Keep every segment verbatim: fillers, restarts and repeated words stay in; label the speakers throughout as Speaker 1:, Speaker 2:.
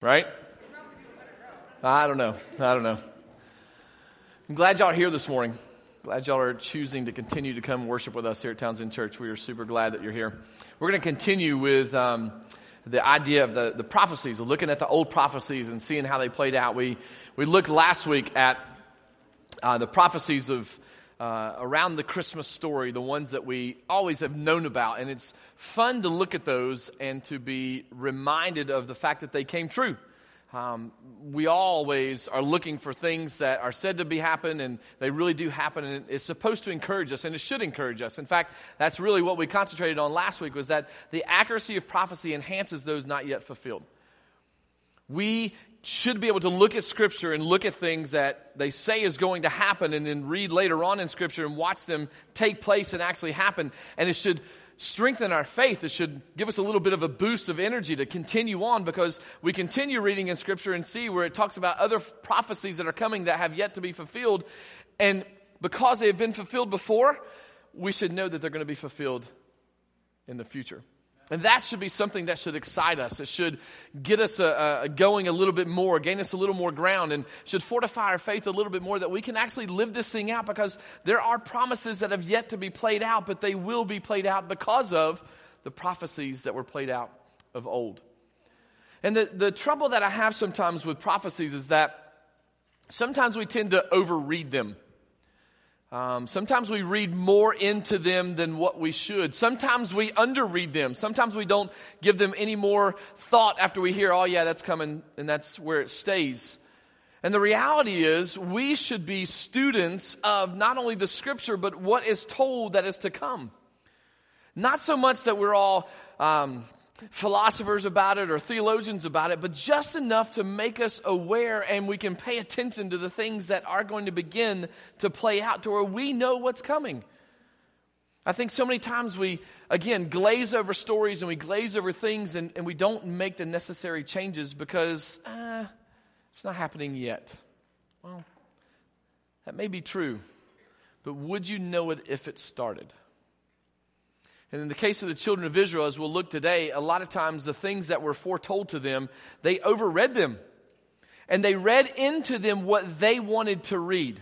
Speaker 1: right? I don't know. I don't know. I'm glad y'all are here this morning. Glad y'all are choosing to continue to come worship with us here at Townsend Church. We are super glad that you're here. We're going to continue with um, the idea of the, the prophecies, of looking at the old prophecies and seeing how they played out. We we looked last week at uh, the prophecies of uh, around the Christmas story, the ones that we always have known about. And it's fun to look at those and to be reminded of the fact that they came true. Um, we always are looking for things that are said to be happen, and they really do happen, and it's supposed to encourage us, and it should encourage us. In fact, that's really what we concentrated on last week, was that the accuracy of prophecy enhances those not yet fulfilled. We should be able to look at Scripture and look at things that they say is going to happen, and then read later on in Scripture and watch them take place and actually happen, and it should strengthen our faith. It should give us a little bit of a boost of energy to continue on, because we continue reading in Scripture and see where it talks about other prophecies that are coming that have yet to be fulfilled. And because they have been fulfilled before, we should know that they're going to be fulfilled in the future. And that should be something that should excite us. It should get us uh, uh, going a little bit more, gain us a little more ground, and should fortify our faith a little bit more, that we can actually live this thing out, because there are promises that have yet to be played out, but they will be played out because of the prophecies that were played out of old. And the, the trouble that I have sometimes with prophecies is that sometimes we tend to overread them. Um, sometimes we read more into them than what we should. Sometimes we underread them. Sometimes we don't give them any more thought after we hear, oh yeah, that's coming, and that's where it stays. And the reality is, we should be students of not only the Scripture, but what is told that is to come. Not so much that we're all um, philosophers about it or theologians about it, but just enough to make us aware, and we can pay attention to the things that are going to begin to play out to where we know what's coming. I think so many times we, again, glaze over stories and we glaze over things, and, and we don't make the necessary changes because uh, it's not happening yet. Well, that may be true, but would you know it if it started? And in the case of the children of Israel, as we'll look today, a lot of times the things that were foretold to them, they overread them. And they read into them what they wanted to read.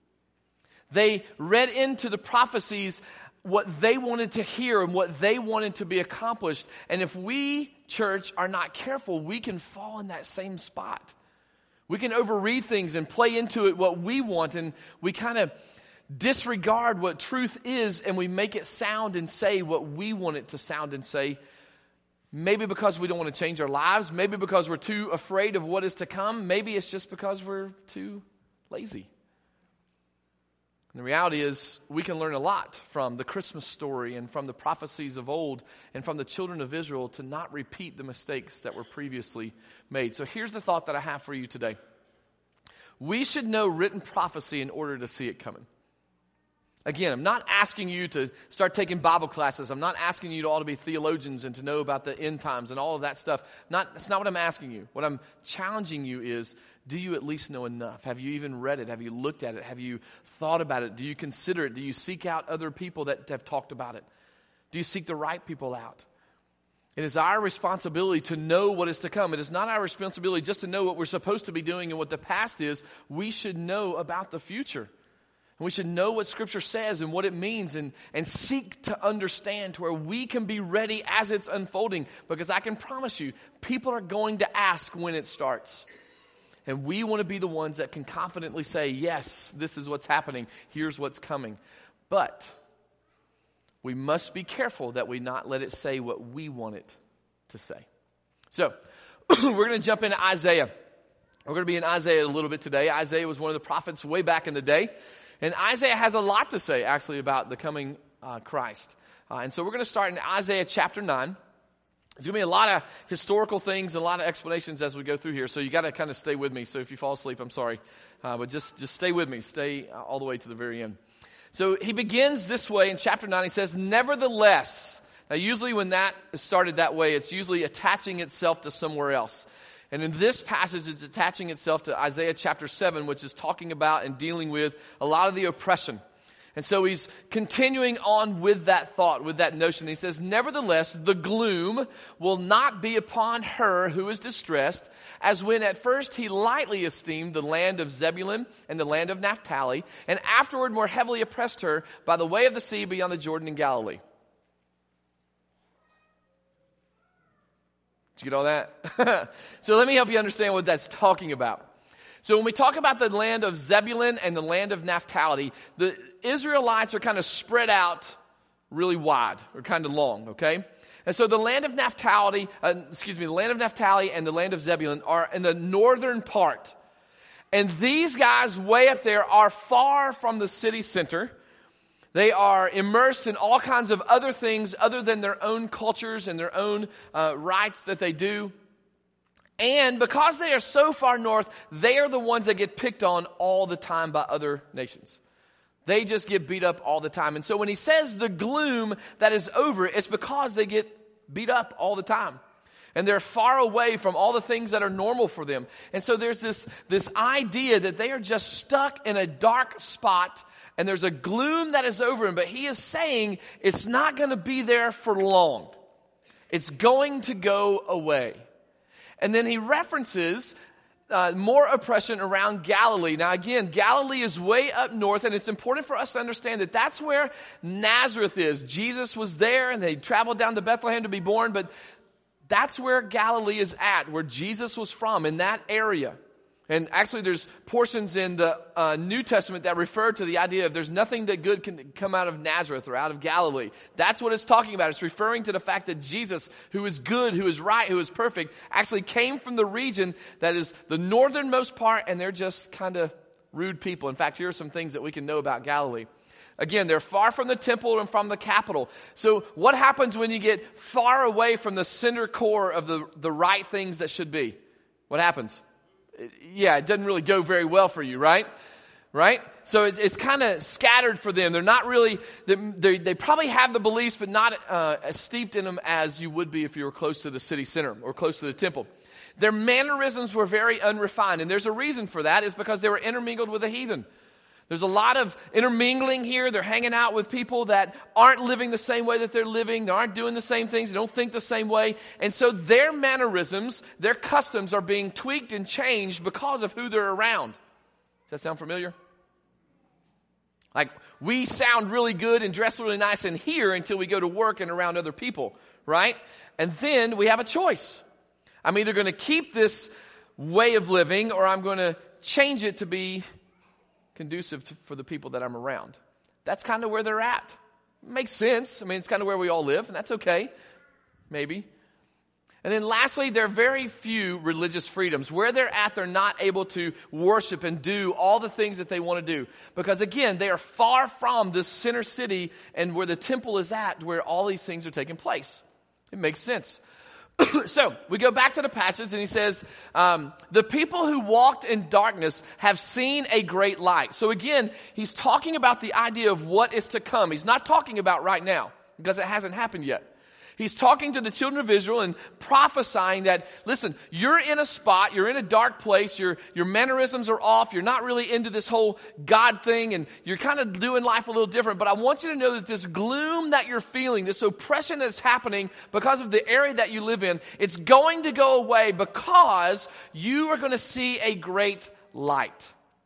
Speaker 1: They read into the prophecies what they wanted to hear and what they wanted to be accomplished. And if we, church, are not careful, we can fall in that same spot. We can overread things and play into it what we want, and we kind of disregard what truth is, and we make it sound and say what we want it to sound and say. Maybe because we don't want to change our lives. Maybe because we're too afraid of what is to come. Maybe it's just because we're too lazy. And the reality is, we can learn a lot from the Christmas story and from the prophecies of old and from the children of Israel to not repeat the mistakes that were previously made. So here's the thought that I have for you today. We should know written prophecy in order to see it coming. Again, I'm not asking you to start taking Bible classes. I'm not asking you to all to be theologians and to know about the end times and all of that stuff. Not, that's not what I'm asking you. What I'm challenging you is, do you at least know enough? Have you even read it? Have you looked at it? Have you thought about it? Do you consider it? Do you seek out other people that have talked about it? Do you seek the right people out? It is our responsibility to know what is to come. It is not our responsibility just to know what we're supposed to be doing and what the past is. We should know about the future. We should know what Scripture says and what it means, and, and seek to understand to where we can be ready as it's unfolding. Because I can promise you, people are going to ask when it starts. And we want to be the ones that can confidently say, yes, this is what's happening. Here's what's coming. But we must be careful that we not let it say what we want it to say. So, we're going to jump into Isaiah. We're going to be in Isaiah a little bit today. Isaiah was one of the prophets way back in the day. And Isaiah has a lot to say, actually, about the coming uh, Christ. Uh, and so we're going to start in Isaiah chapter nine. There's going to be a lot of historical things and a lot of explanations as we go through here. So you got to kind of stay with me. So if you fall asleep, I'm sorry. Uh, but just, just stay with me. Stay uh, all the way to the very end. So he begins this way in chapter nine. He says, nevertheless. Now usually when that is started that way, it's usually attaching itself to somewhere else. And in this passage, it's attaching itself to Isaiah chapter seven, which is talking about and dealing with a lot of the oppression. And so he's continuing on with that thought, with that notion. He says, nevertheless, the gloom will not be upon her who is distressed, as when at first he lightly esteemed the land of Zebulun and the land of Naphtali, and afterward more heavily oppressed her by the way of the sea beyond the Jordan in Galilee. Did you get all that? So let me help you understand what that's talking about. So when we talk about the land of Zebulun and the land of Naphtali, the Israelites are kind of spread out really wide, or kind of long, okay? And so the land of Naphtali, uh, excuse me, the land of Naphtali and the land of Zebulun are in the northern part. And these guys way up there are far from the city center. They are immersed in all kinds of other things other than their own cultures and their own uh, rites that they do. And because they are so far north, they are the ones that get picked on all the time by other nations. They just get beat up all the time. And so when he says the gloom that is over, it's because they get beat up all the time. And they're far away from all the things that are normal for them. And so there's this, this idea that they are just stuck in a dark spot, and there's a gloom that is over them. But he is saying it's not going to be there for long. It's going to go away. And then he references uh, more oppression around Galilee. Now again, Galilee is way up north, and it's important for us to understand that that's where Nazareth is. Jesus was there, and they traveled down to Bethlehem to be born, but that's where Galilee is at, where Jesus was from, in that area. And actually there's portions in the uh, New Testament that refer to the idea of there's nothing that good can come out of Nazareth or out of Galilee. That's what it's talking about. It's referring to the fact that Jesus, who is good, who is right, who is perfect, actually came from the region that is the northernmost part, and they're just kind of rude people. In fact, here are some things that we can know about Galilee. Again, they're far from the temple and from the capital. So what happens when you get far away from the center core of the, the right things that should be? What happens? Yeah, it doesn't really go very well for you, right? Right? So it's, it's kind of scattered for them. They're not really, they they probably have the beliefs, but not uh, as steeped in them as you would be if you were close to the city center or close to the temple. Their mannerisms were very unrefined, and there's a reason for that. Is because they were intermingled with the heathen. There's a lot of intermingling here. They're hanging out with people that aren't living the same way that they're living. They aren't doing the same things. They don't think the same way. And so their mannerisms, their customs are being tweaked and changed because of who they're around. Does that sound familiar? Like, we sound really good and dress really nice in here until we go to work and around other people, right? And then we have a choice. I'm either going to keep this way of living, or I'm going to change it to be conducive to, for the people that I'm around. That's kind of where they're at. Makes sense. I mean, it's kind of where we all live, and that's okay. Maybe. And then lastly, there are very few religious freedoms. Where they're at, they're not able to worship and do all the things that they want to do. Because again, they are far from this center city and where the temple is at, where all these things are taking place. It makes sense. So, we go back to the passage, and he says, um, the people who walked in darkness have seen a great light. So again, he's talking about the idea of what is to come. He's not talking about right now, because it hasn't happened yet. He's talking to the children of Israel and prophesying that, listen, you're in a spot, you're in a dark place, your, your mannerisms are off, you're not really into this whole God thing, and you're kind of doing life a little different. But I want you to know that this gloom that you're feeling, this oppression that's happening because of the area that you live in, it's going to go away because you are going to see a great light.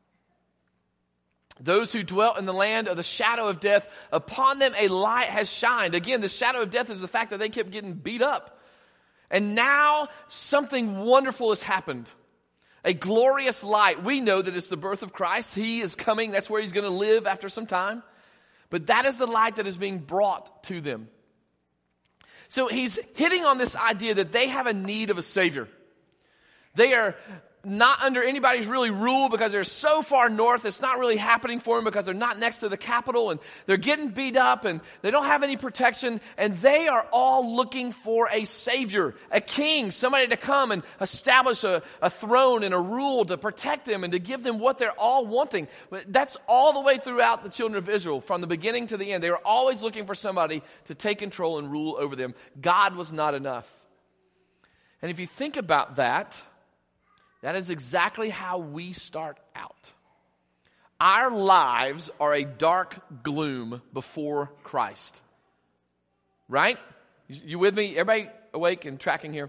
Speaker 1: Those who dwelt in the land of the shadow of death, upon them a light has shined. Again, the shadow of death is the fact that they kept getting beat up. And now something wonderful has happened. A glorious light. We know that it's the birth of Christ. He is coming. That's where he's going to live after some time. But that is the light that is being brought to them. So he's hitting on this idea that they have a need of a Savior. They are not under anybody's really rule because they're so far north. It's not really happening for them because they're not next to the capital, and they're getting beat up, and they don't have any protection, and they are all looking for a Savior, a king, somebody to come and establish a, a throne and a rule to protect them and to give them what they're all wanting. That's all the way throughout the children of Israel, from the beginning to the end. They were always looking for somebody to take control and rule over them. God was not enough. And if you think about that, that is exactly how we start out. Our lives are a dark gloom before Christ. Right? You with me? Everybody awake and tracking here?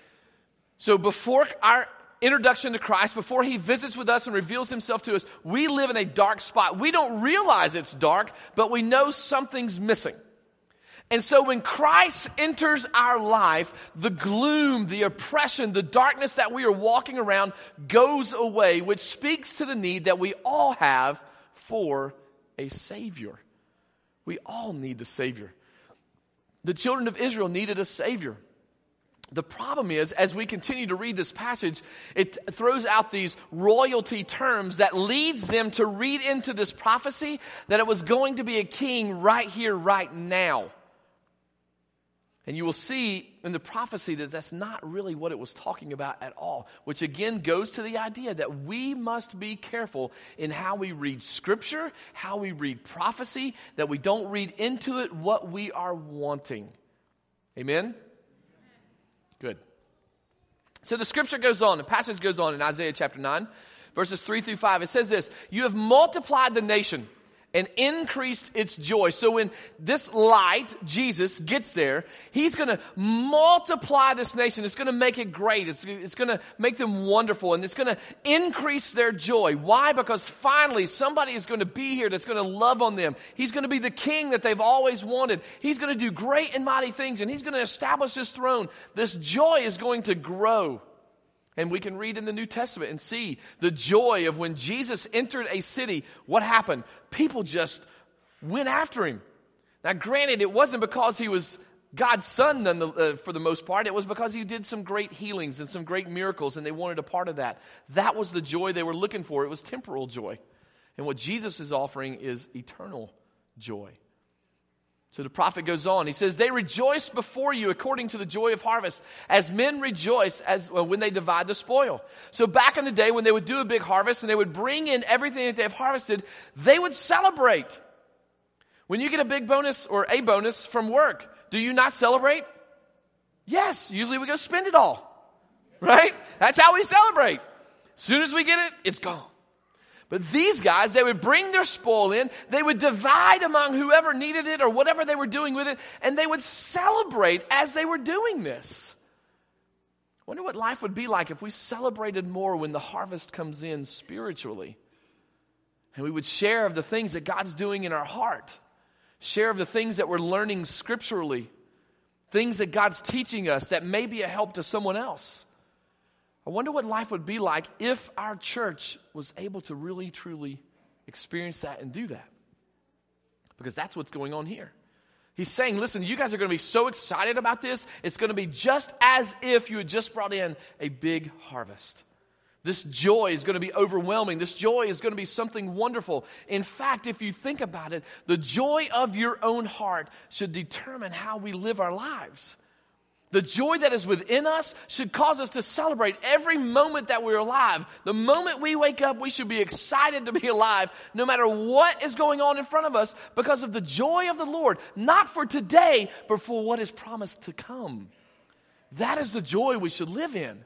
Speaker 1: So before our introduction to Christ, before he visits with us and reveals himself to us, we live in a dark spot. We don't realize it's dark, but we know something's missing. And so when Christ enters our life, the gloom, the oppression, the darkness that we are walking around goes away, which speaks to the need that we all have for a Savior. We all need the Savior. The children of Israel needed a Savior. The problem is, as we continue to read this passage, it throws out these royalty terms that leads them to read into this prophecy that it was going to be a king right here, right now. And you will see in the prophecy that that's not really what it was talking about at all, which again goes to the idea that we must be careful in how we read Scripture, how we read prophecy, that we don't read into it what we are wanting. Amen? Good. So the Scripture goes on, the passage goes on in Isaiah chapter nine, verses three through five. It says this, "You have multiplied the nation and increased its joy." So when this light, Jesus, gets there, he's going to multiply this nation. It's going to make it great. It's, it's going to make them wonderful. And it's going to increase their joy. Why? Because finally somebody is going to be here that's going to love on them. He's going to be the king that they've always wanted. He's going to do great and mighty things. And he's going to establish his throne. This joy is going to grow. And we can read in the New Testament and see the joy of when Jesus entered a city. What happened? People just went after him. Now, granted, it wasn't because he was God's son none the, uh, for the most part. It was because he did some great healings and some great miracles, and they wanted a part of that. That was the joy they were looking for. It was temporal joy. And what Jesus is offering is eternal joy. So the prophet goes on. He says, "They rejoice before you according to the joy of harvest, as men rejoice as well, when they divide the spoil." So back in the day when they would do a big harvest and they would bring in everything that they've harvested, they would celebrate. When you get a big bonus or a bonus from work, do you not celebrate? Yes. Usually we go spend it all. Right? That's how we celebrate. As soon as we get it, it's gone. But these guys, they would bring their spoil in, they would divide among whoever needed it or whatever they were doing with it, and they would celebrate as they were doing this. I wonder what life would be like if we celebrated more when the harvest comes in spiritually. And we would share of the things that God's doing in our heart, share of the things that we're learning scripturally, things that God's teaching us that may be a help to someone else. I wonder what life would be like if our church was able to really, truly experience that and do that. Because that's what's going on here. He's saying, listen, you guys are going to be so excited about this. It's going to be just as if you had just brought in a big harvest. This joy is going to be overwhelming. This joy is going to be something wonderful. In fact, if you think about it, the joy of your own heart should determine how we live our lives. The joy that is within us should cause us to celebrate every moment that we're alive. The moment we wake up, we should be excited to be alive, no matter what is going on in front of us, because of the joy of the Lord, not for today, but for what is promised to come. That is the joy we should live in.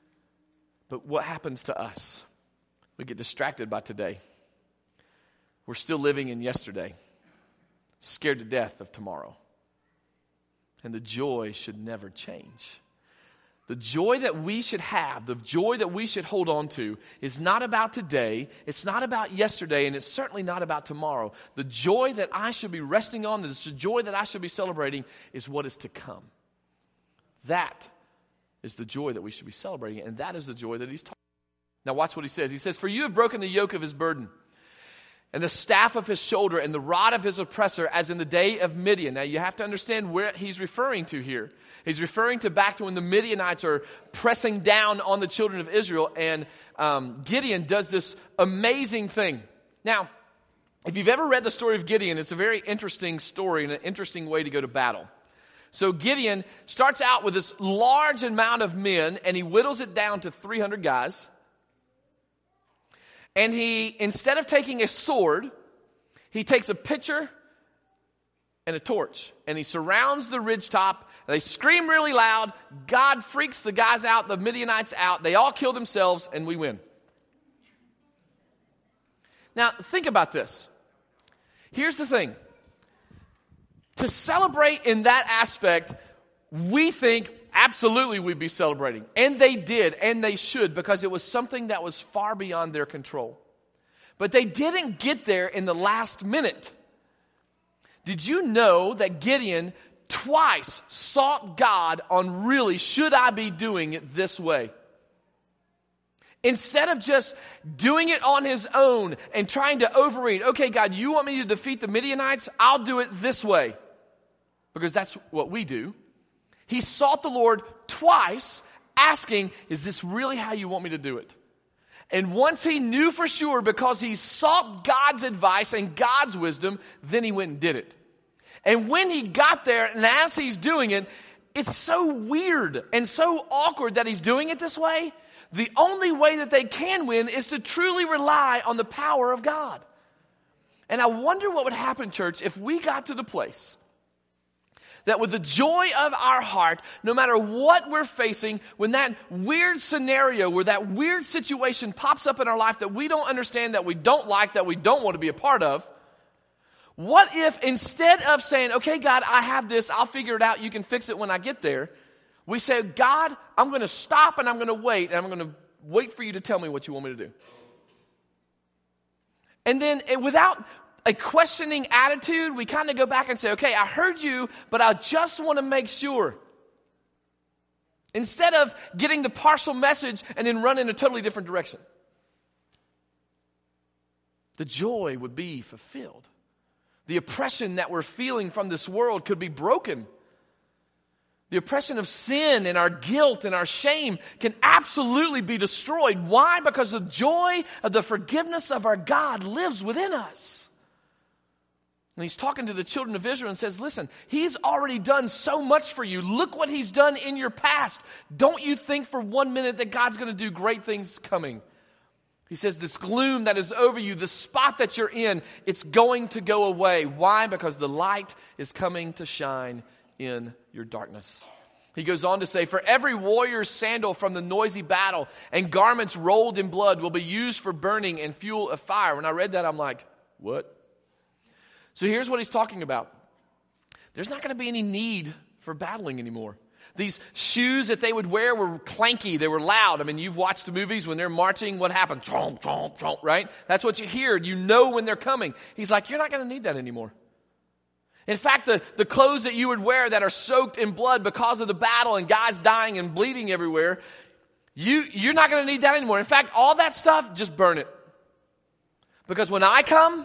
Speaker 1: But what happens to us? We get distracted by today. We're still living in yesterday, scared to death of tomorrow. And the joy should never change. The joy that we should have, the joy that we should hold on to, is not about today, it's not about yesterday, and it's certainly not about tomorrow. The joy that I should be resting on, the joy that I should be celebrating, is what is to come. That is the joy that we should be celebrating, and that is the joy that he's talking about. Now watch what he says. He says, "For you have broken the yoke of his burden, and the staff of his shoulder, and the rod of his oppressor, as in the day of Midian." Now you have to understand where he's referring to here. He's referring to back to when the Midianites are pressing down on the children of Israel, and um, Gideon does this amazing thing. Now, if you've ever read the story of Gideon, it's a very interesting story and an interesting way to go to battle. So Gideon starts out with this large amount of men, and he whittles it down to three hundred guys. And he, instead of taking a sword, he takes a pitcher and a torch. And he surrounds the ridgetop. They scream really loud. God freaks the guys out, the Midianites out. They all kill themselves, and we win. Now, think about this. Here's the thing. To celebrate in that aspect, we think absolutely we'd be celebrating. And they did, and they should, because it was something that was far beyond their control. But they didn't get there in the last minute. Did you know that Gideon twice sought God on really, should I be doing it this way? Instead of just doing it on his own and trying to overread, okay, God, you want me to defeat the Midianites? I'll do it this way. Because that's what we do. He sought the Lord twice, asking, is this really how you want me to do it? And once he knew for sure, because he sought God's advice and God's wisdom, then he went and did it. And when he got there, and as he's doing it, it's so weird and so awkward that he's doing it this way. The only way that they can win is to truly rely on the power of God. And I wonder what would happen, church, if we got to the place that with the joy of our heart, no matter what we're facing, when that weird scenario, where that weird situation pops up in our life that we don't understand, that we don't like, that we don't want to be a part of, what if instead of saying, okay, God, I have this, I'll figure it out, you can fix it when I get there, we say, God, I'm going to stop and I'm going to wait, and I'm going to wait for you to tell me what you want me to do. And then without a questioning attitude, we kind of go back and say, okay, I heard you, but I just want to make sure. Instead of getting the partial message and then run in a totally different direction. The joy would be fulfilled. The oppression that we're feeling from this world could be broken. The oppression of sin and our guilt and our shame can absolutely be destroyed. Why? Because the joy of the forgiveness of our God lives within us. And he's talking to the children of Israel and says, listen, he's already done so much for you. Look what he's done in your past. Don't you think for one minute that God's going to do great things coming. He says this gloom that is over you, the spot that you're in, it's going to go away. Why? Because the light is coming to shine in your darkness. He goes on to say, for every warrior's sandal from the noisy battle and garments rolled in blood will be used for burning and fuel of fire. When I read that, I'm like, what? So here's what he's talking about. There's not going to be any need for battling anymore. These shoes that they would wear were clanky. They were loud. I mean, you've watched the movies when they're marching. What happens? Chomp, chomp, chomp, right? That's what you hear. You know when they're coming. He's like, you're not going to need that anymore. In fact, the, the clothes that you would wear that are soaked in blood because of the battle and guys dying and bleeding everywhere, you, you're not going to need that anymore. In fact, all that stuff, just burn it. Because when I come,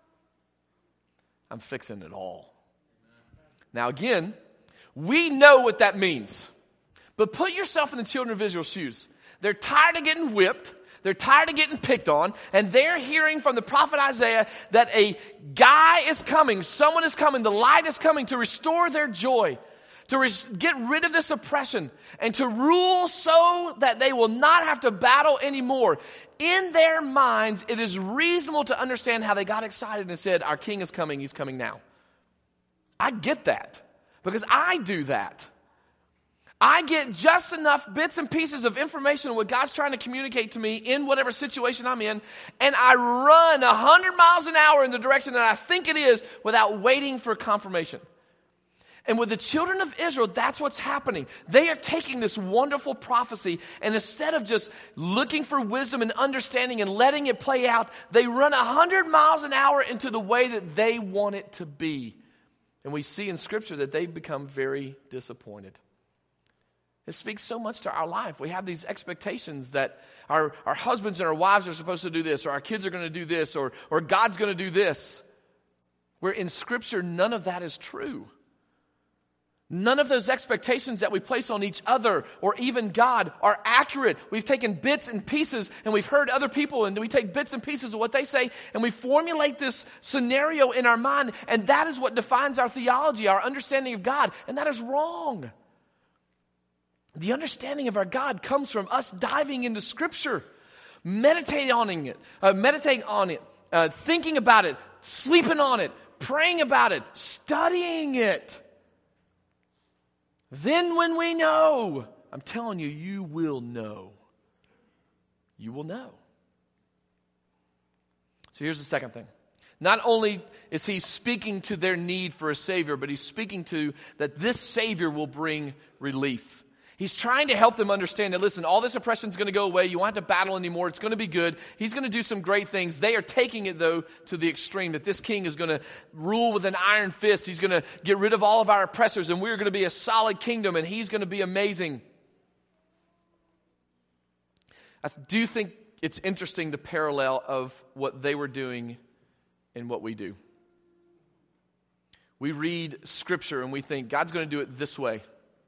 Speaker 1: I'm fixing it all. Now again, we know what that means. But put yourself in the children of Israel's shoes. They're tired of getting whipped. They're tired of getting picked on, and they're hearing from the prophet Isaiah that a guy is coming, someone is coming, the light is coming to restore their joy, to res- get rid of this oppression, and to rule so that they will not have to battle anymore. In their minds, it is reasonable to understand how they got excited and said, our king is coming, he's coming now. I get that, because I do that. I get just enough bits and pieces of information on what God's trying to communicate to me in whatever situation I'm in, and I run a hundred miles an hour in the direction that I think it is without waiting for confirmation. And with the children of Israel, that's what's happening. They are taking this wonderful prophecy, and instead of just looking for wisdom and understanding and letting it play out, they run a hundred miles an hour into the way that they want it to be. And we see in Scripture that they've become very disappointed. It speaks so much to our life. We have these expectations that our, our husbands and our wives are supposed to do this, or our kids are going to do this, or, or God's going to do this. Where in Scripture, none of that is true. None of those expectations that we place on each other or even God are accurate. We've taken bits and pieces, and we've heard other people, and we take bits and pieces of what they say, and we formulate this scenario in our mind, and that is what defines our theology, our understanding of God, and that is wrong. The understanding of our God comes from us diving into Scripture, meditating on it, uh, meditating on it, uh, thinking about it, sleeping on it, praying about it, studying it. Then when we know, I'm telling you, you will know. You will know. So here's the second thing. Not only is he speaking to their need for a Savior, but he's speaking to that this Savior will bring relief. He's trying to help them understand that, listen, all this oppression is going to go away. You won't have to battle anymore. It's going to be good. He's going to do some great things. They are taking it, though, to the extreme, that this king is going to rule with an iron fist. He's going to get rid of all of our oppressors, and we're going to be a solid kingdom, and he's going to be amazing. I do think it's interesting, the parallel of what they were doing and what we do. We read Scripture and we think, God's going to do it this way.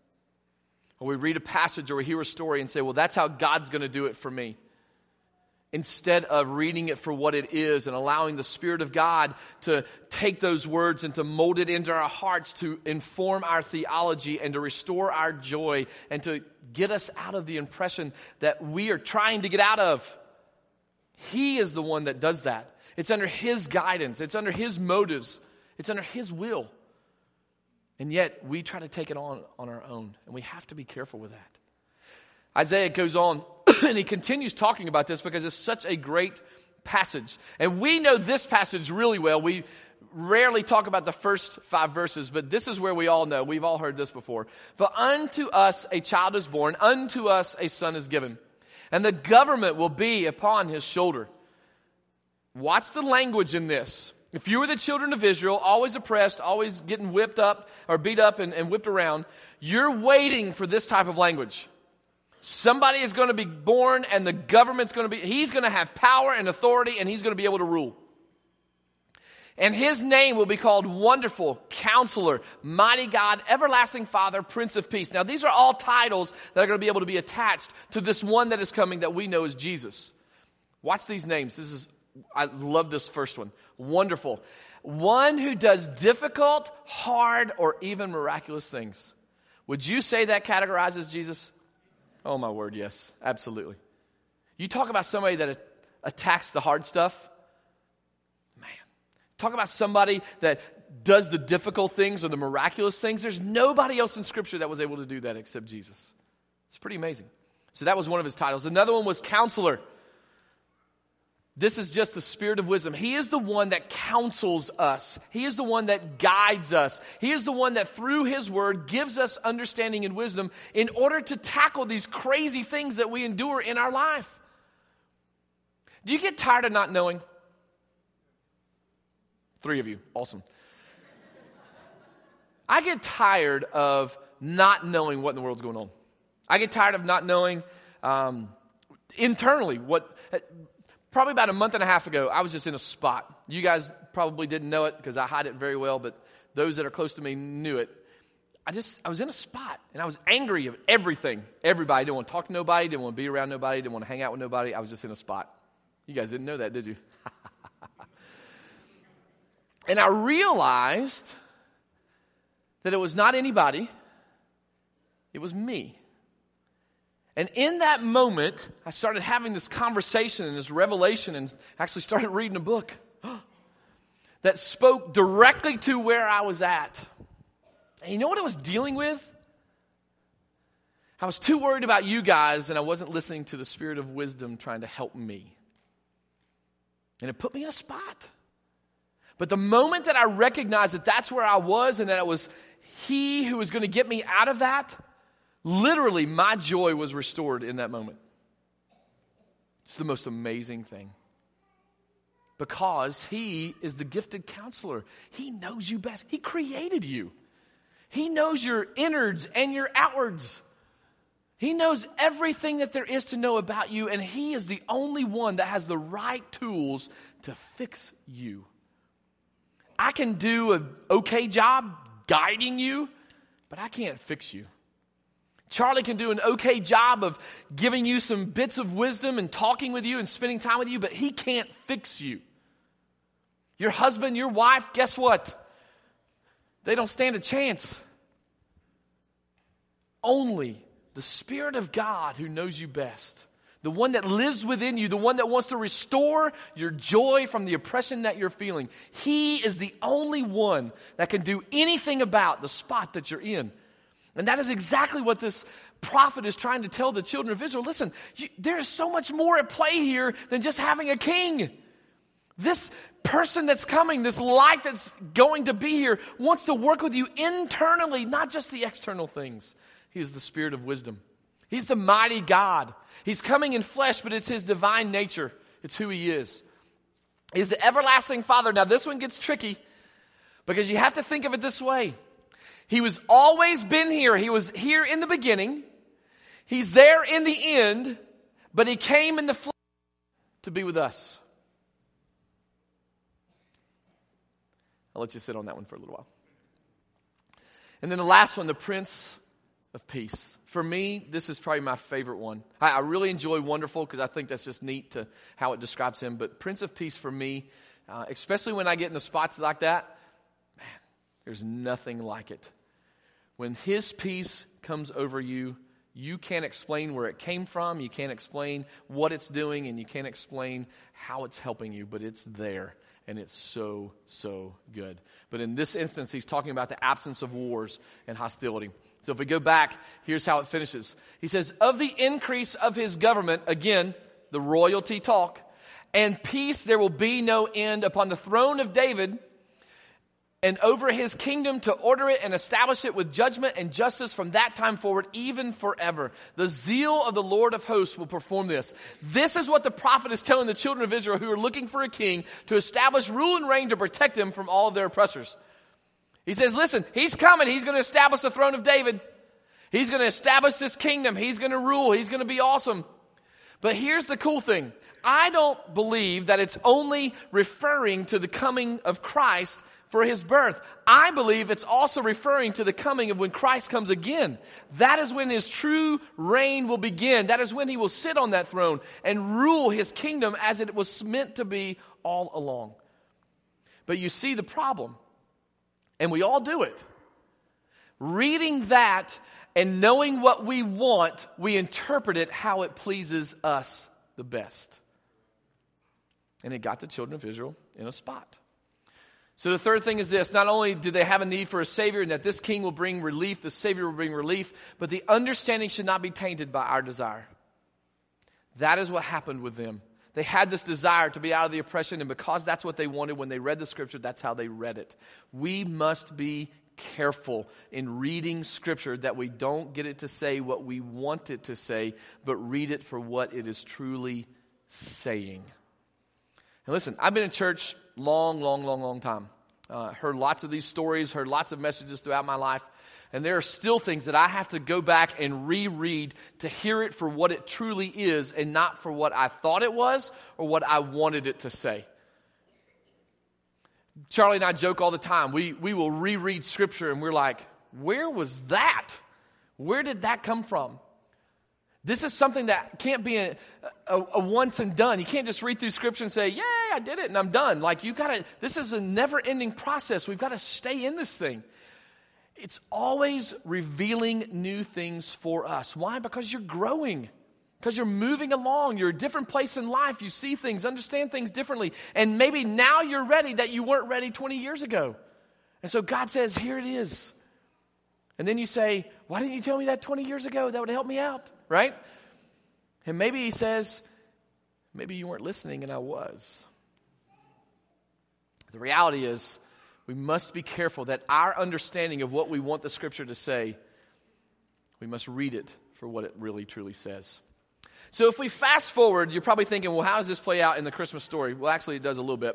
Speaker 1: Or we read a passage or we hear a story and say, well, that's how God's going to do it for me. Instead of reading it for what it is and allowing the Spirit of God to take those words and to mold it into our hearts, to inform our theology and to restore our joy and to get us out of the impression that we are trying to get out of. He is the one that does that. It's under His guidance. It's under His motives. It's under His will. And yet, we try to take it on on our own. And we have to be careful with that. Isaiah goes on, and he continues talking about this because it's such a great passage. And we know this passage really well. We rarely talk about the first five verses, but this is where we all know. We've all heard this before. For unto us a child is born, unto us a son is given. And the government will be upon his shoulder. Watch the language in this. If you were the children of Israel, always oppressed, always getting whipped up or beat up and, and whipped around, you're waiting for this type of language. Somebody is going to be born and the government's going to be, he's going to have power and authority and he's going to be able to rule. And his name will be called Wonderful, Counselor, Mighty God, Everlasting Father, Prince of Peace. Now these are all titles that are going to be able to be attached to this one that is coming that we know as Jesus. Watch these names. This is I love this first one. Wonderful. One who does difficult, hard, or even miraculous things. Would you say that categorizes Jesus? Oh, my word, yes. Absolutely. You talk about somebody that attacks the hard stuff. Man. Talk about somebody that does the difficult things or the miraculous things. There's nobody else in Scripture that was able to do that except Jesus. It's pretty amazing. So that was one of his titles. Another one was Counselor. This is just the Spirit of wisdom. He is the one that counsels us. He is the one that guides us. He is the one that through His Word gives us understanding and wisdom in order to tackle these crazy things that we endure in our life. Do you get tired of not knowing? Three of you. Awesome. I get tired of not knowing what in the world's going on. I get tired of not knowing um, internally what... Probably about a month and a half ago, I was just in a spot. You guys probably didn't know it because I hide it very well, but those that are close to me knew it. I just, I was in a spot, and I was angry at everything. Everybody. Didn't want to talk to nobody, didn't want to be around nobody, didn't want to hang out with nobody. I was just in a spot. You guys didn't know that, did you? And I realized that it was not anybody. It was me. And in that moment, I started having this conversation and this revelation and actually started reading a book that spoke directly to where I was at. And you know what I was dealing with? I was too worried about you guys and I wasn't listening to the Spirit of wisdom trying to help me. And it put me in a spot. But the moment that I recognized that that's where I was and that it was He who was going to get me out of that, literally, my joy was restored in that moment. It's the most amazing thing. Because He is the gifted counselor. He knows you best. He created you. He knows your innards and your outwards. He knows everything that there is to know about you, and He is the only one that has the right tools to fix you. I can do an okay job guiding you, but I can't fix you. Charlie can do an okay job of giving you some bits of wisdom and talking with you and spending time with you, but he can't fix you. Your husband, your wife, guess what? They don't stand a chance. Only the Spirit of God who knows you best, the one that lives within you, the one that wants to restore your joy from the oppression that you're feeling, He is the only one that can do anything about the spot that you're in. And that is exactly what this prophet is trying to tell the children of Israel. Listen, you, there's so much more at play here than just having a king. This person that's coming, this light that's going to be here, wants to work with you internally, not just the external things. He is the Spirit of wisdom. He's the mighty God. He's coming in flesh, but it's His divine nature. It's who He is. He's the everlasting Father. Now this one gets tricky because you have to think of it this way. He was always been here. He was here in the beginning. He's there in the end, but He came in the flesh to be with us. I'll let you sit on that one for a little while. And then the last one, the Prince of Peace. For me, this is probably my favorite one. I, I really enjoy Wonderful because I think that's just neat to how it describes Him. But Prince of Peace for me, uh, especially when I get into spots like that, man, there's nothing like it. When His peace comes over you, you can't explain where it came from, you can't explain what it's doing, and you can't explain how it's helping you, but it's there. And it's so, so good. But in this instance, he's talking about the absence of wars and hostility. So if we go back, here's how it finishes. He says, of the increase of His government, again, the royalty talk, and peace there will be no end upon the throne of David and over His kingdom to order it and establish it with judgment and justice from that time forward, even forever. The zeal of the Lord of hosts will perform this. This is what the prophet is telling the children of Israel who are looking for a king to establish rule and reign to protect them from all of their oppressors. He says, listen, He's coming. He's going to establish the throne of David. He's going to establish this kingdom. He's going to rule. He's going to be awesome. But here's the cool thing. I don't believe that it's only referring to the coming of Christ for His birth. I believe it's also referring to the coming of when Christ comes again. That is when His true reign will begin. That is when He will sit on that throne and rule His kingdom as it was meant to be all along. But you see the problem, and we all do it. Reading that and knowing what we want, we interpret it how it pleases us the best. And it got the children of Israel in a spot. So the third thing is this. Not only do they have a need for a Savior and that this King will bring relief, the Savior will bring relief, but the understanding should not be tainted by our desire. That is what happened with them. They had this desire to be out of the oppression, and because that's what they wanted when they read the Scripture, that's how they read it. We must be careful in reading Scripture that we don't get it to say what we want it to say, but read it for what it is truly saying. And listen, I've been in church long, long, long, long time. Uh, heard lots of these stories, heard lots of messages throughout my life. And there are still things that I have to go back and reread to hear it for what it truly is and not for what I thought it was or what I wanted it to say. Charlie and I joke all the time. We, we will reread Scripture and we're like, where was that? Where did that come from? This is something that can't be a, a, a once and done. You can't just read through Scripture and say, yay, I did it and I'm done. Like you gotta, this is a never ending process. We've got to stay in this thing. It's always revealing new things for us. Why? Because you're growing. Because you're moving along. You're a different place in life. You see things, understand things differently. And maybe now you're ready that you weren't ready twenty years ago. And so God says, here it is. And then you say, why didn't you tell me that twenty years ago? That would help me out, right? And maybe He says, maybe you weren't listening and I was. The reality is, we must be careful that our understanding of what we want the Scripture to say, we must read it for what it really truly says. So if we fast forward, you're probably thinking, well, how does this play out in the Christmas story? Well, actually, it does a little bit.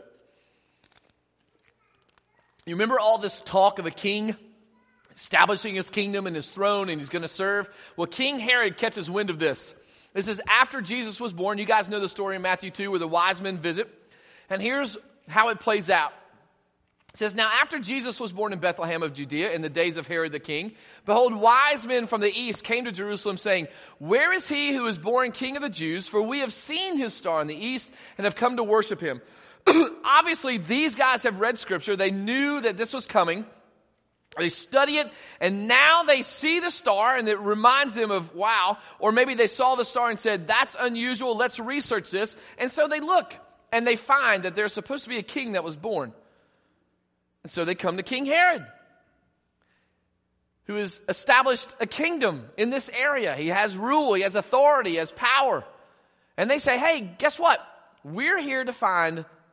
Speaker 1: You remember all this talk of a king establishing his kingdom and his throne and he's going to serve? Well, King Herod catches wind of this. This is after Jesus was born. You guys know the story in Matthew two where the wise men visit. And here's how it plays out. It says, now after Jesus was born in Bethlehem of Judea in the days of Herod the king, behold, wise men from the east came to Jerusalem saying, where is he who is born king of the Jews? For we have seen his star in the east and have come to worship him. Obviously, these guys have read Scripture. They knew that this was coming. They study it, and now they see the star, and it reminds them of, wow. Or maybe they saw the star and said, that's unusual. Let's research this. And so they look, and they find that there's supposed to be a king that was born. And so they come to King Herod, who has established a kingdom in this area. He has rule, he has authority, he has power. And they say, hey, guess what? We're here to find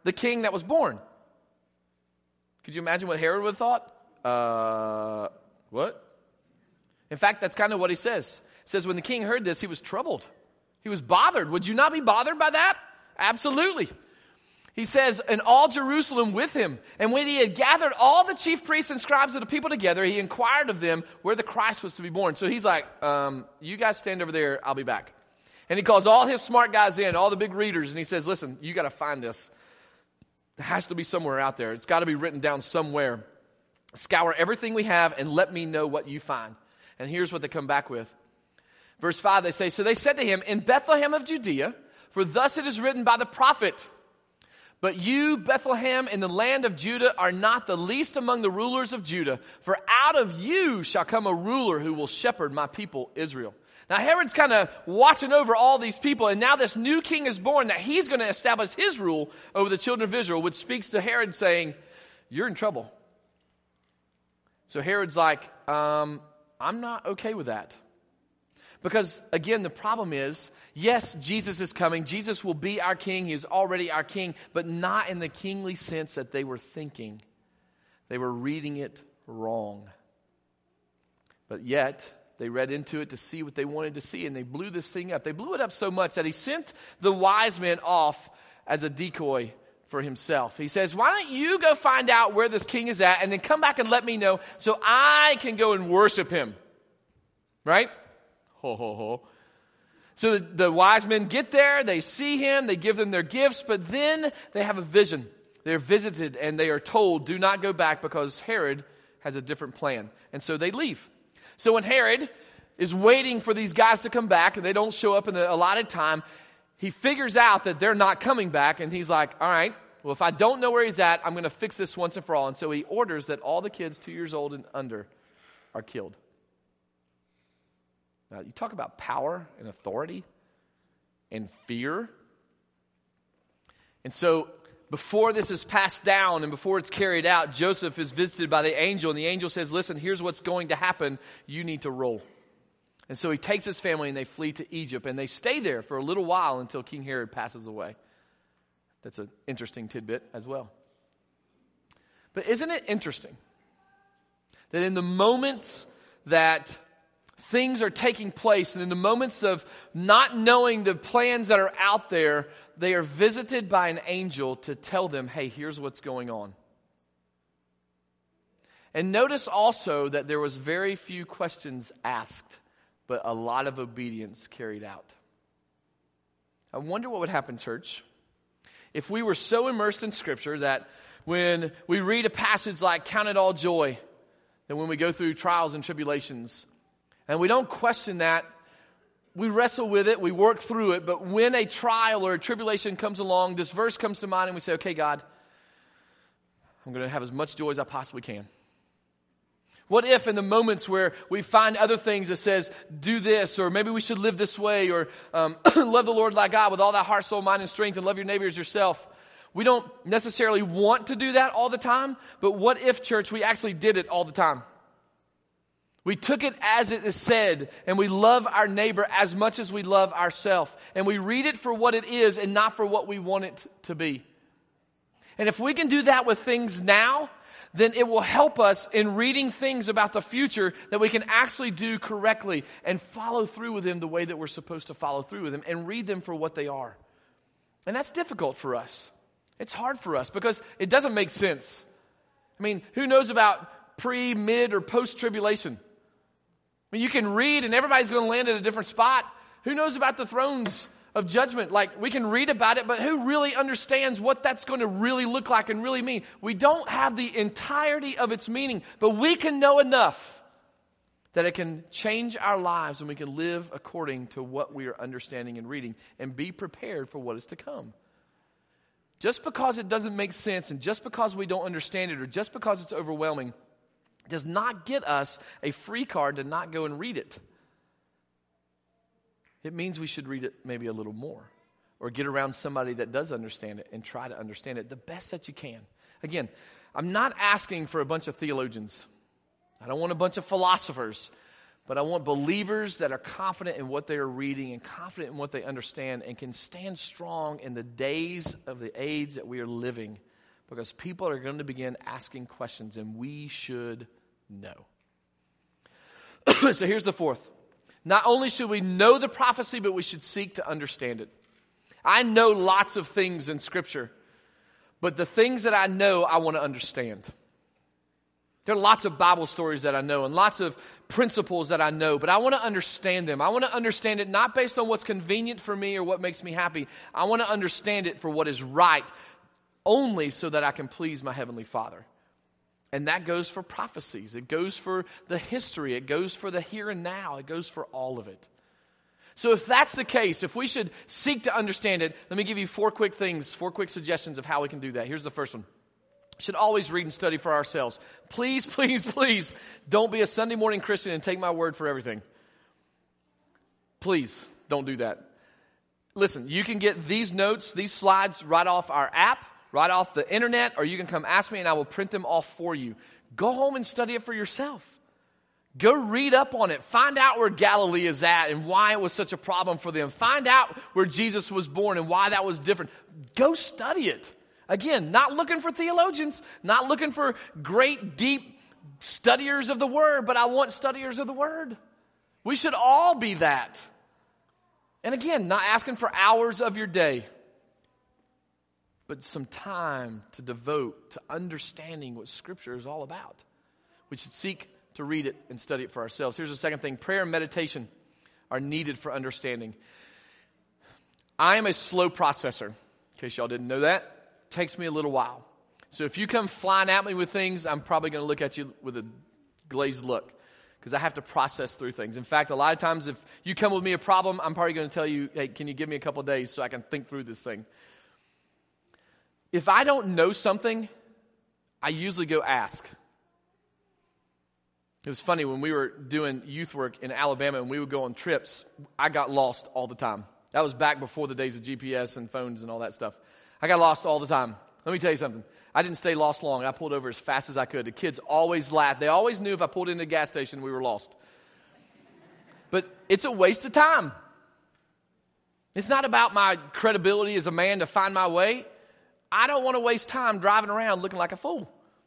Speaker 1: the king that was born. Could you imagine what Herod would have thought? Uh, what? In fact, that's kind of what he says. He says when the king heard this, he was troubled. He was bothered. Would you not be bothered by that? Absolutely. He says, and all Jerusalem with him. And when he had gathered all the chief priests and scribes of the people together, he inquired of them where the Christ was to be born. So he's like, um, you guys stand over there, I'll be back. And he calls all his smart guys in, all the big readers, and he says, listen, you got to find this. It has to be somewhere out there. It's got to be written down somewhere. Scour everything we have and let me know what you find. And here's what they come back with. Verse five, they say, so they said to him, in Bethlehem of Judea, for thus it is written by the prophet, but you, Bethlehem, in the land of Judah, are not the least among the rulers of Judah, for out of you shall come a ruler who will shepherd my people Israel. Now Herod's kind of watching over all these people, and now this new king is born that he's going to establish his rule over the children of Israel, which speaks to Herod saying, you're in trouble. So Herod's like, um, I'm not okay with that. Because, again, the problem is, yes, Jesus is coming. Jesus will be our king. He is already our king, but not in the kingly sense that they were thinking. They were reading it wrong. But yet, they read into it to see what they wanted to see, and they blew this thing up. They blew it up so much that he sent the wise men off as a decoy for himself. He says, why don't you go find out where this king is at, and then come back and let me know so I can go and worship him. Right? Ho, ho, ho. So the, the wise men get there, they see him, they give them their gifts, but then they have a vision. They're visited and they are told, do not go back because Herod has a different plan. And so they leave. So when Herod is waiting for these guys to come back and they don't show up in the allotted time, he figures out that they're not coming back, and he's like, all right, well, if I don't know where he's at, I'm going to fix this once and for all. And so he orders that all the kids two years old and under are killed. Now, you talk about power and authority and fear. And so before this is passed down and before it's carried out, Joseph is visited by the angel, and the angel says, listen, here's what's going to happen. You need to roll. And so he takes his family and they flee to Egypt, and they stay there for a little while until King Herod passes away. That's an interesting tidbit as well. But isn't it interesting that in the moments that things are taking place, and in the moments of not knowing the plans that are out there, they are visited by an angel to tell them, hey, here's what's going on. And notice also that there was very few questions asked, but a lot of obedience carried out. I wonder what would happen, church, if we were so immersed in Scripture that when we read a passage like count it all joy, that when we go through trials and tribulations, and we don't question that, we wrestle with it, we work through it, but when a trial or a tribulation comes along, this verse comes to mind and we say, okay, God, I'm going to have as much joy as I possibly can. What if in the moments where we find other things that says, do this, or maybe we should live this way, or um, love the Lord thy God with all thy heart, soul, mind, and strength, and love your neighbor as yourself. We don't necessarily want to do that all the time, but what if, church, we actually did it all the time? We took it as it is said, and we love our neighbor as much as we love ourselves. And we read it for what it is and not for what we want it to be. And if we can do that with things now, then it will help us in reading things about the future that we can actually do correctly and follow through with them the way that we're supposed to follow through with them and read them for what they are. And that's difficult for us. It's hard for us because it doesn't make sense. I mean, who knows about pre, mid, or post-tribulation? I mean, you can read and everybody's going to land at a different spot. Who knows about the thrones of judgment? Like, we can read about it, but who really understands what that's going to really look like and really mean? We don't have the entirety of its meaning, but we can know enough that it can change our lives and we can live according to what we are understanding and reading and be prepared for what is to come. Just because it doesn't make sense and just because we don't understand it or just because it's overwhelming does not get us a free card to not go and read it. It means we should read it maybe a little more or get around somebody that does understand it and try to understand it the best that you can. Again, I'm not asking for a bunch of theologians. I don't want a bunch of philosophers. But I want believers that are confident in what they are reading and confident in what they understand and can stand strong in the days of the age that we are living, because people are going to begin asking questions, and we should know. So here's the fourth. Not only should we know the prophecy, but we should seek to understand it. I know lots of things in Scripture, but the things that I know, I want to understand. There are lots of Bible stories that I know and lots of principles that I know, but I want to understand them. I want to understand it not based on what's convenient for me or what makes me happy. I want to understand it for what is right, only so that I can please my Heavenly Father. And that goes for prophecies. It goes for the history. It goes for the here and now. It goes for all of it. So if that's the case, if we should seek to understand it, let me give you four quick things, four quick suggestions of how we can do that. Here's the first one. Should always read and study for ourselves. Please, please, please don't be a Sunday morning Christian and take my word for everything. Please don't do that. Listen, you can get these notes, these slides right off our app, right off the internet, or you can come ask me and I will print them off for you. Go home and study it for yourself. Go read up on it. Find out where Galilee is at and why it was such a problem for them. Find out where Jesus was born and why that was different. Go study it. Again, not looking for theologians, not looking for great, deep studiers of the Word, but I want studiers of the Word. We should all be that. And again, not asking for hours of your day, but some time to devote to understanding what Scripture is all about. We should seek to read it and study it for ourselves. Here's the second thing. Prayer and meditation are needed for understanding. I am a slow processor, in case y'all didn't know that. Takes me a little while. So if you come flying at me with things, I'm probably going to look at you with a glazed look, because I have to process through things. In fact, a lot of times if you come with me a problem, I'm probably going to tell you, hey, can you give me a couple of days so I can think through this thing? If I don't know something, I usually go ask. It was funny, when we were doing youth work in Alabama and we would go on trips, I got lost all the time. That was back before the days of G P S and phones and all that stuff. I got lost all the time. Let me tell you something. I didn't stay lost long. I pulled over as fast as I could. The kids always laughed. They always knew if I pulled into the gas station, we were lost. But it's a waste of time. It's not about my credibility as a man to find my way. I don't want to waste time driving around looking like a fool.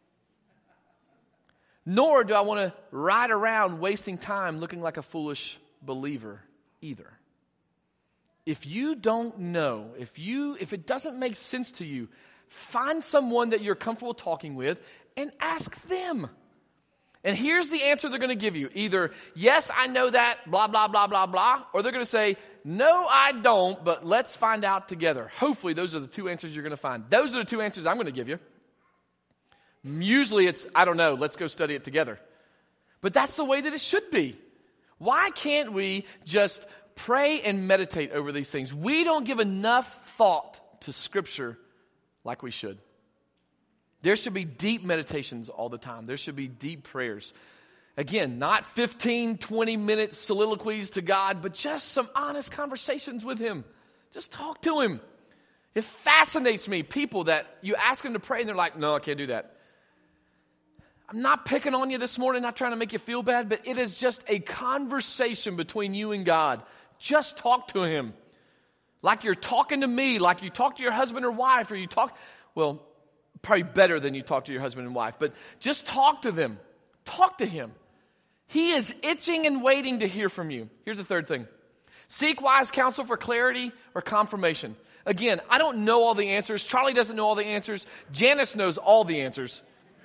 Speaker 1: Nor do I want to ride around wasting time looking like a foolish believer either. If you don't know, if you if it doesn't make sense to you, find someone that you're comfortable talking with and ask them. And here's the answer they're going to give you. Either, yes, I know that, blah, blah, blah, blah, blah. Or they're going to say, no, I don't, but let's find out together. Hopefully, those are the two answers you're going to find. Those are the two answers I'm going to give you. Usually it's, I don't know, let's go study it together. But that's the way that it should be. Why can't we just pray and meditate over these things? We don't give enough thought to Scripture like we should. There should be deep meditations all the time. There should be deep prayers. Again, not fifteen, twenty minute soliloquies to God, but just some honest conversations with Him. Just talk to Him. It fascinates me, people that you ask them to pray and they're like, no, I can't do that. I'm not picking on you this morning, not trying to make you feel bad, but it is just a conversation between you and God. Just talk to Him. Like you're talking to me, like you talk to your husband or wife, or you talk, well, probably better than you talk to your husband and wife, but just talk to them. Talk to Him. He is itching and waiting to hear from you. Here's the third thing. Seek wise counsel for clarity or confirmation. Again, I don't know all the answers. Charlie doesn't know all the answers. Janice knows all the answers.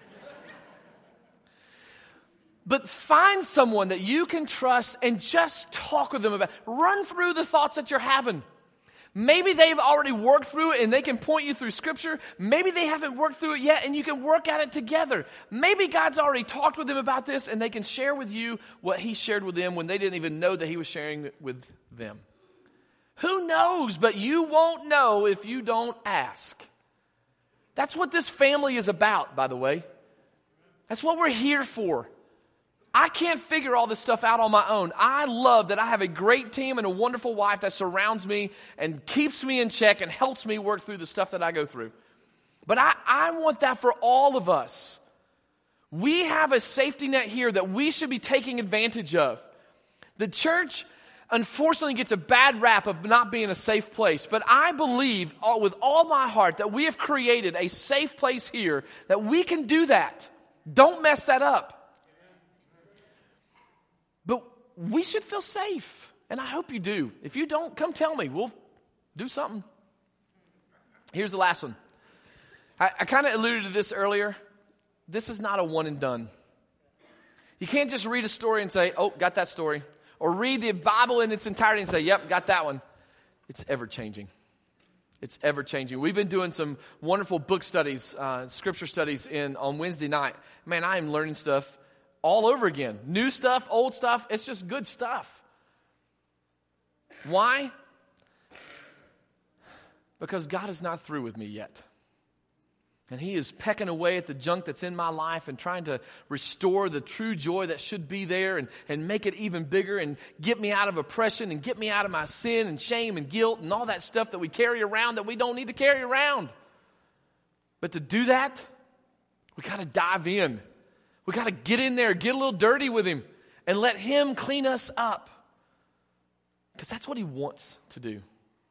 Speaker 1: But find someone that you can trust and just talk with them about. Run through the thoughts that you're having. Maybe they've already worked through it and they can point you through Scripture. Maybe they haven't worked through it yet and you can work at it together. Maybe God's already talked with them about this and they can share with you what He shared with them when they didn't even know that He was sharing it with them. Who knows? But you won't know if you don't ask. That's what this family is about, by the way. That's what we're here for. I can't figure all this stuff out on my own. I love that I have a great team and a wonderful wife that surrounds me and keeps me in check and helps me work through the stuff that I go through. But I, I want that for all of us. We have a safety net here that we should be taking advantage of. The church, unfortunately, gets a bad rap of not being a safe place. But I believe all, with all my heart that we have created a safe place here, that we can do that. Don't mess that up. But we should feel safe. And I hope you do. If you don't, come tell me. We'll do something. Here's the last one. I, I kind of alluded to this earlier. This is not a one and done. You can't just read a story and say, oh, got that story. Or read the Bible in its entirety and say, yep, got that one. It's ever-changing. It's ever-changing. We've been doing some wonderful book studies, uh, scripture studies in on Wednesday night. Man, I am learning stuff all over again. New stuff, old stuff. It's just good stuff. Why? Because God is not through with me yet. And He is pecking away at the junk that's in my life and trying to restore the true joy that should be there and, and make it even bigger and get me out of oppression and get me out of my sin and shame and guilt and all that stuff that we carry around that we don't need to carry around. But to do that, we got to dive in. We got to get in there, get a little dirty with Him and let Him clean us up. Because that's what He wants to do.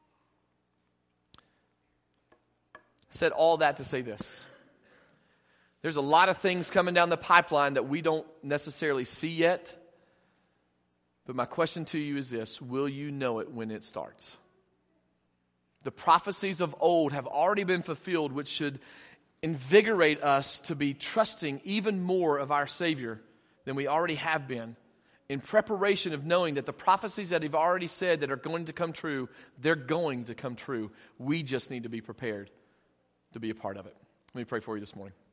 Speaker 1: Said all that to say this. There's a lot of things coming down the pipeline that we don't necessarily see yet. But my question to you is this: will you know it when it starts? The prophecies of old have already been fulfilled, which should invigorate us to be trusting even more of our Savior than we already have been, in preparation of knowing that the prophecies that He've already said that are going to come true, they're going to come true. We just need to be prepared to be a part of it. Let me pray for you this morning.